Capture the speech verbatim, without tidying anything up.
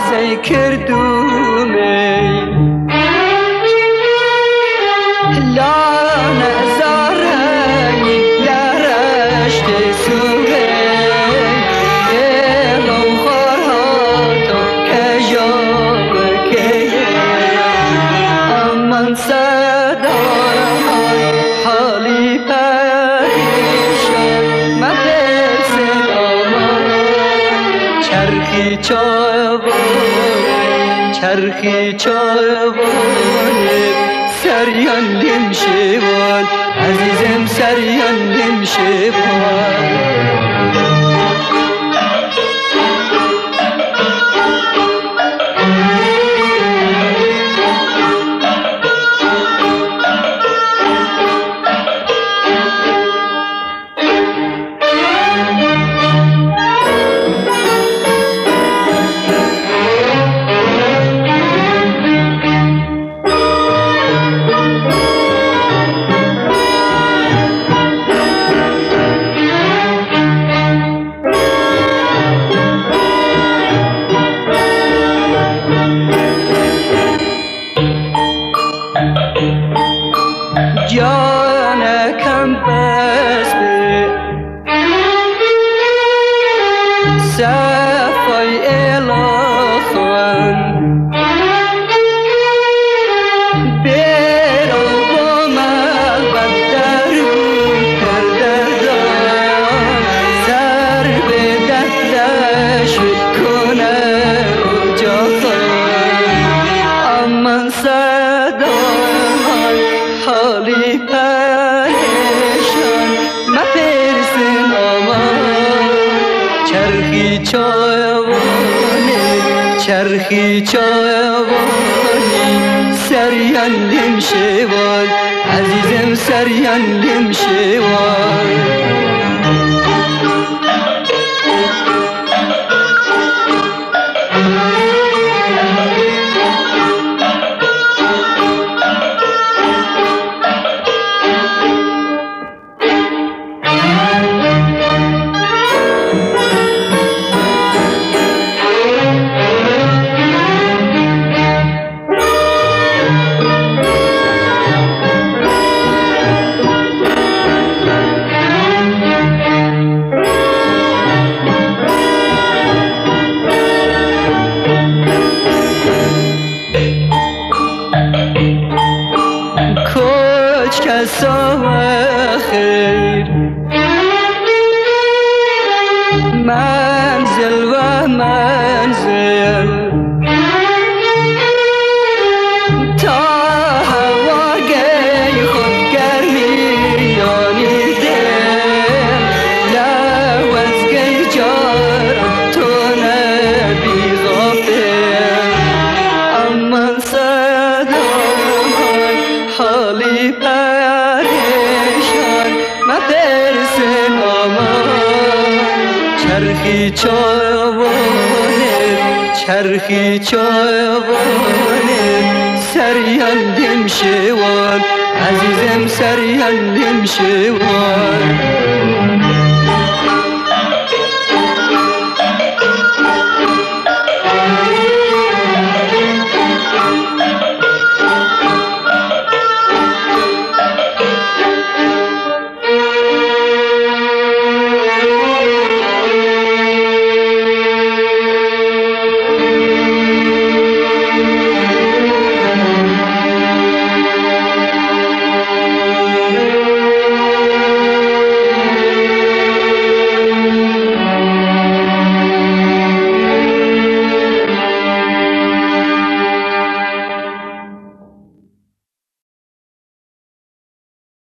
سی کردومی لانه زارنی درشت سوره ایلو خورهاتو کجاب که امان صدای حالی پریشان مدرسن آمان چرخی چاوانه چرخی چاوانه سریان دیم شوان عزیزم سریان دیم شوان جانکم بس به صفای الاخوان برو با من بدرون کردردان سر به دستش کنه اجا خان امان صدای حالی پریشان مپرسن آمان چرخی چاوانه چرخی چاوانه سریان دیم شوان عزیزم سریان دیم شوان کسا خیر منزل و منزل تا هواگی خود گرمیانی دل لوزگی جارم تو نبی غافل امان صدای حالی پریشان مپرسن آمان چرخی چاوانه چرخی چاوانه سریان دیم شوان عزیزم سریان دیم شوان